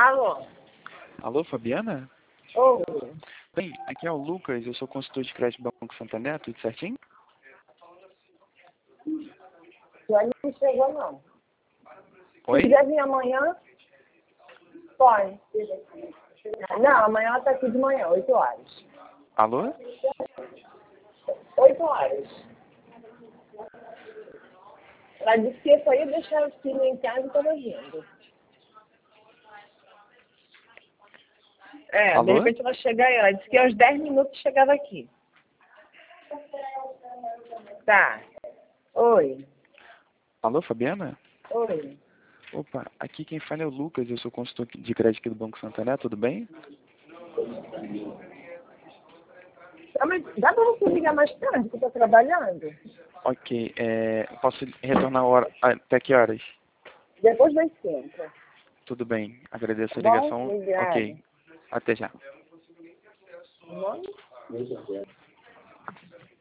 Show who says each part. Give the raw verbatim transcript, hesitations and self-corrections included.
Speaker 1: Alô?
Speaker 2: Alô, Fabiana?
Speaker 1: Oi.
Speaker 2: Bem, aqui é o Lucas, eu sou consultor de crédito do Banco Santander, tudo certinho?
Speaker 1: Já não chegou, não.
Speaker 2: Oi?
Speaker 1: Se quiser vir amanhã, pode. Não, amanhã ela tá aqui de manhã, oito horas.
Speaker 2: Alô?
Speaker 1: oito horas. Ela disse que ia sair e deixar o filho em casa e estava vindo. É, de
Speaker 2: Alô?
Speaker 1: repente ela chega aí. Ela disse que aos dez minutos chegava aqui. Tá. Oi.
Speaker 2: Alô, Fabiana?
Speaker 1: Oi.
Speaker 2: Opa, aqui quem fala é o Lucas, eu sou consultor de crédito aqui do Banco Santander, tudo bem?
Speaker 1: Ah, mas dá pra você ligar mais tarde, que eu tô trabalhando?
Speaker 2: Ok, é, posso retornar a hora, até que horas?
Speaker 1: Depois das cinco.
Speaker 2: Tudo bem, agradeço
Speaker 1: Tá
Speaker 2: a
Speaker 1: bom?
Speaker 2: ligação.
Speaker 1: Obrigada.
Speaker 2: Ok, até já.
Speaker 1: Não?